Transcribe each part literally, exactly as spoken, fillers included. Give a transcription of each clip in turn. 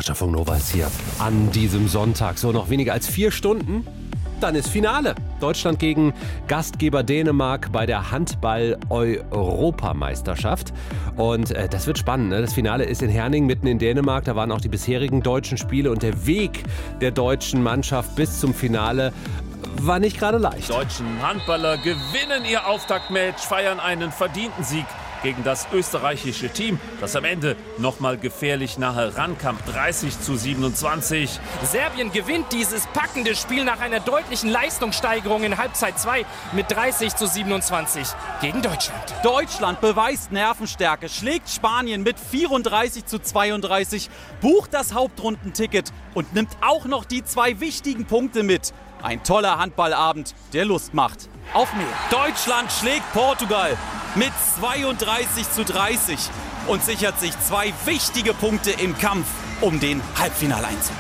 Deutschlandfunk Nova ist hier an diesem Sonntag. So, noch weniger als vier Stunden, dann ist Finale. Deutschland gegen Gastgeber Dänemark bei der Handball-Europameisterschaft. Und äh, das wird spannend. Ne? Das Finale ist in Herning, mitten in Dänemark. Da waren auch die bisherigen deutschen Spiele. Und der Weg der deutschen Mannschaft bis zum Finale war nicht gerade leicht. Die deutschen Handballer gewinnen ihr Auftaktmatch, feiern einen verdienten Sieg gegen das österreichische Team, das am Ende nochmal gefährlich nahe rankam. dreißig zu siebenundzwanzig. Serbien gewinnt dieses packende Spiel nach einer deutlichen Leistungssteigerung in Halbzeit zwei mit dreißig zu siebenundzwanzig gegen Deutschland. Deutschland beweist Nervenstärke, schlägt Spanien mit vierunddreißig zu zweiunddreißig, bucht das Hauptrundenticket und nimmt auch noch die zwei wichtigen Punkte mit. Ein toller Handballabend, der Lust macht. Auf mehr. Deutschland schlägt Portugal mit zweiunddreißig zu dreißig und sichert sich zwei wichtige Punkte im Kampf um den Halbfinaleinzug.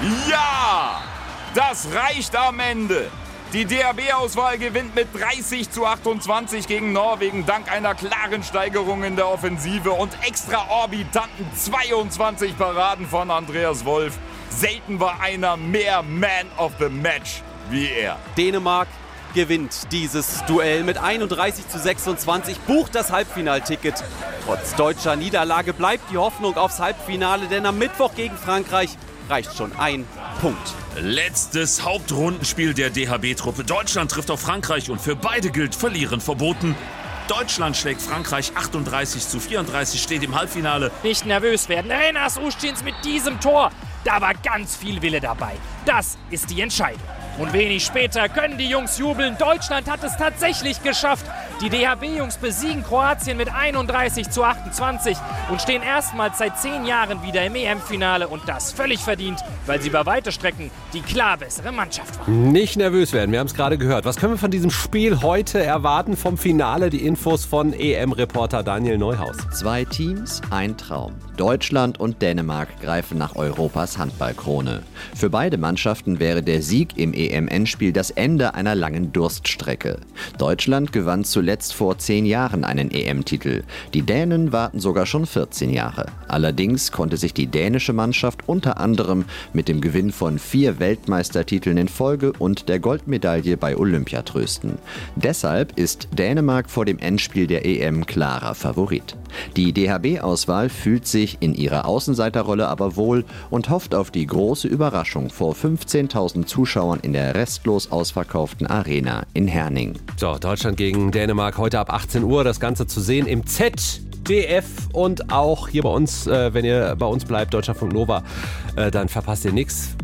Ja, das reicht am Ende. Die D H B-Auswahl gewinnt mit dreißig zu achtundzwanzig gegen Norwegen dank einer klaren Steigerung in der Offensive und extraorbitanten zweiundzwanzig Paraden von Andreas Wolf. Selten war einer mehr Man of the Match wie er. Dänemark gewinnt dieses Duell mit einunddreißig zu sechsundzwanzig, bucht das Halbfinalticket. Trotz deutscher Niederlage bleibt die Hoffnung aufs Halbfinale, denn am Mittwoch gegen Frankreich reicht schon ein Punkt. Letztes Hauptrundenspiel der D H B-Truppe. Deutschland trifft auf Frankreich und für beide gilt Verlieren verboten. Deutschland schlägt Frankreich achtunddreißig zu vierunddreißig, steht im Halbfinale. Nicht nervös werden. Renas Ustins mit diesem Tor. Da war ganz viel Wille dabei. Das ist die Entscheidung. Und wenig später können die Jungs jubeln. Deutschland hat es tatsächlich geschafft. Die D H B-Jungs besiegen Kroatien mit einunddreißig zu achtundzwanzig und stehen erstmals seit zehn Jahren wieder im E M-Finale. Und das völlig verdient, weil sie über weite Strecken die klar bessere Mannschaft waren. Nicht nervös werden, wir haben es gerade gehört. Was können wir von diesem Spiel heute erwarten vom Finale? Die Infos von E M-Reporter Daniel Neuhaus. Zwei Teams, ein Traum. Deutschland und Dänemark greifen nach Europas Handballkrone. Für beide Mannschaften wäre der Sieg im E M-Endspiel das Ende einer langen Durststrecke. Deutschland gewann zuletzt vor zehn Jahren einen E M-Titel. Die Dänen warten sogar schon vierzehn Jahre. Allerdings konnte sich die dänische Mannschaft unter anderem mit dem Gewinn von vier Weltmeistertiteln in Folge und der Goldmedaille bei Olympia trösten. Deshalb ist Dänemark vor dem Endspiel der E M klarer Favorit. Die D H B-Auswahl fühlt sich in ihrer Außenseiterrolle aber wohl und hofft auf die große Überraschung vor fünfzehntausend Zuschauern in der restlos ausverkauften Arena in Herning. So, Deutschland gegen Dänemark heute ab achtzehn Uhr. Das Ganze zu sehen im Z D F und auch hier bei uns, äh, wenn ihr bei uns bleibt, Deutschlandfunk Nova, äh, dann verpasst ihr nichts.